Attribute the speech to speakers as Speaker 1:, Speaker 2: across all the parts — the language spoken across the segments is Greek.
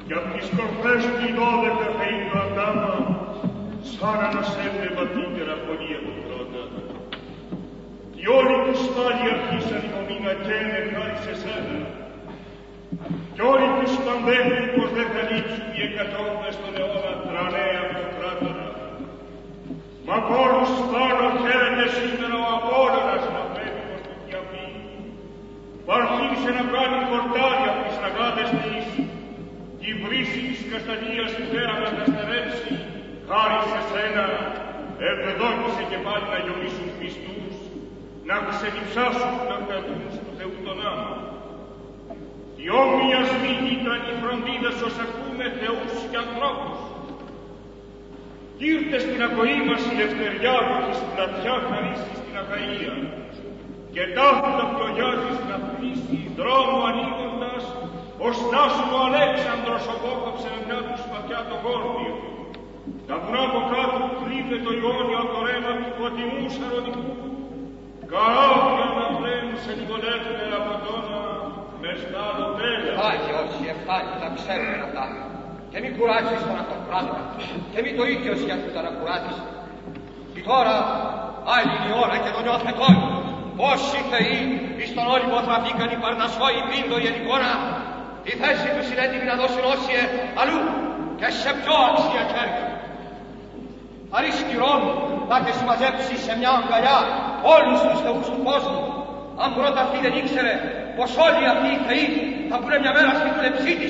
Speaker 1: Κι απ' τις κορφές του οι 12 φαίνουν ακόμα, σαν ανασέντε βαθύτερα φωνία του πρώτα. Κι όλοι τους πάλι αρχίσαν υπομείνα καίνε χάρη σε σένα. Κι όλοι τους παντεύουν πως δεν θα λείψουν οι εκατόμβες των αιώνα τρανέα αυτοκράτορα. Μα πόρους πάνω χαίρεται σήμερα ο Απόλλωνας να πρέπει πως του διαβεί. Που αρχίσε να κάνει χορτάρια από τις αγάδες της, κι η βρύση της Καστανίας που πέρα να καταστερέψει, χάρη σε σένα, ευδόκησε και πάλι να γιομίσουν πιστούς, να ξεδιψάσουν να κρατούν του Θεού τον άμα. Οι όμοιας μη ήταν οι φροντίδες ως ακούμε θεούς και ανθρώπους. Κι ήρθε στην ακοή μας η λευτεριά που της πλατιά χαρίσει στην Αχαΐα και ταύτα πλογιάζει να πτήσει δρόμο ανοίγοντας ως Νάσο ο Αλέξανδρος απόκοψε μια του σπαθιά το γόρδιο. Τα βουνά από κάτω κρύβε το Ιόνιο από το ρέμα του φωτεινού Σαρονικού. Καράβια να πλένουν σε λιγολεύθερα από τόνα μες στα αλωτέλια.
Speaker 2: Φάγει όσοι εφτάνει να ξέρουν αυτά. Και μη κουράζεις τον αυτοκράτορα, και μη το ίδιος για τούτα να κουράζεις. Και τώρα, άλλη είναι η ώρα και το νιώθετε όλοι. Όσοι θεοί εις τον Όλυμπο τραβήκαν οι Παρνασσόοι Πίντο η Ελικόνα, τη θέση τους είναι έτοιμοι να δώσουν όσοι αλλού και σε πιο αξία χέρια. Αρίσκει Ρώμη να και συμμαζέψει σε μια αγκαλιά όλους τους θεούς του κόσμου. Αν πρώτα αυτή δεν ήξερε πως όλοι αυτοί οι θεοί θα πούνε μια μέρα στην κλεψή της.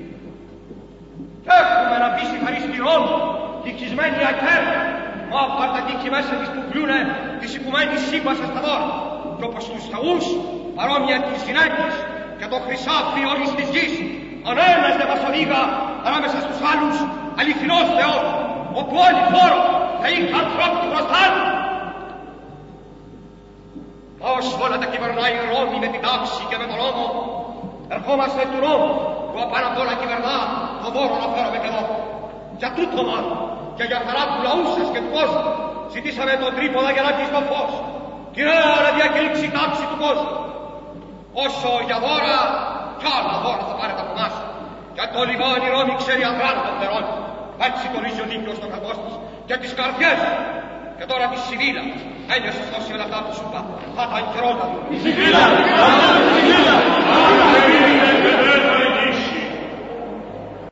Speaker 2: Έχουμε να μπει συγχαρείς στη Ρώμη, δικισμένη αχέρια, μα απ' τα δίκη μέσα της που πλούνε της οικουμένης σύμπασας στα δώρα. Κι όπως τους θεούς, παρόμοια της γυναίκης και το χρυσάφι όλης της γης, αν ένας δεν μας οδήγα ανάμεσα στους άλλους, αληθινός Θεός, όπου όλοι φόρο θα είχα ανθρώπου μπροστά του. Ως όλα τα κυβερνάει η Ρώμη με την τάξη και με τον νόμο, ερχόμαστε του νόμου, που απάνω απ' όλα κυβερνά το δώρο να φέρουμε και εδώ. Για τούτο μάλλον, και για χαρά του λαού σας και του κόσμου, ζητήσαμε τον τρίποδα για να βγει στο φως. Κυρία να διακηρύξει η τάξη του κόσμου. Όσο για δώρα, κι άλλα δώρα θα πάρετε από εμάς. Για το λιμάνι η Ρώμη ξέρει αγράνο των θερών. Έτσι το ρίζει ο δίκαιος των κρατός της και τις καρδιές. Και τώρα τη Σιβήλλα, ένιωσες τόση όλα αυτά που σου είπα, θα ήταν καιρό να δούμε.